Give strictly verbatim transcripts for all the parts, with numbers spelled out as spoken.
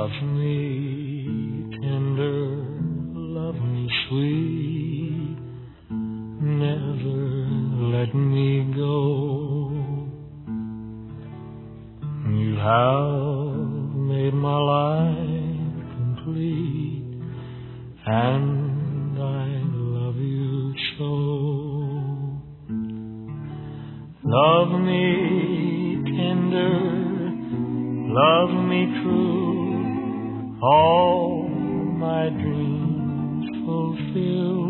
Love me tender, love me sweet, never let me go. You have made my life complete, and I love you so. Love me tender, love me true, all my dreams fulfill.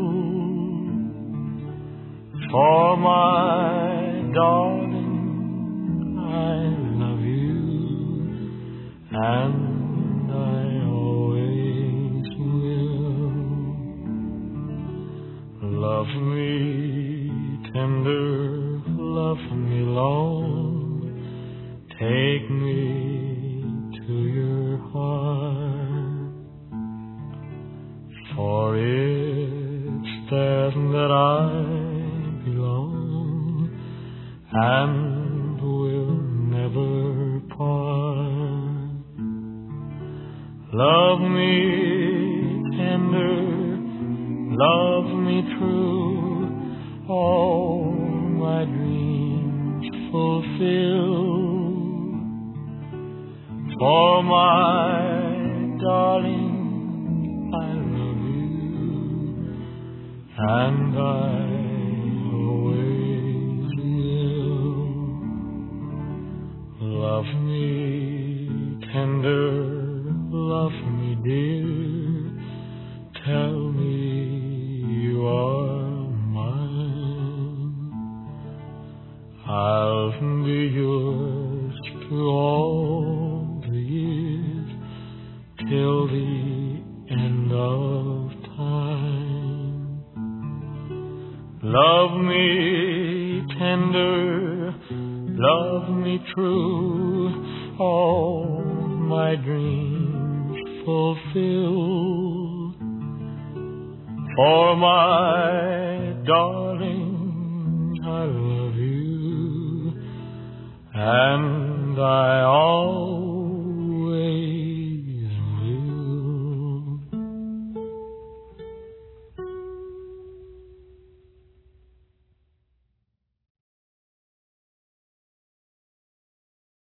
For my darling, I love you, and I always will. Love me tender, love me long, take me to your heart, for it's there that I belong and will never part. Love me tender, love me true, all my dreams fulfill. For my darling, I love you, and I always will. Love me tender, love me dear, tell me you are mine. I'll be yours through all the years, till the end of time. Love me tender, love me true, all my dreams fulfill. For my darling, I love you, and I always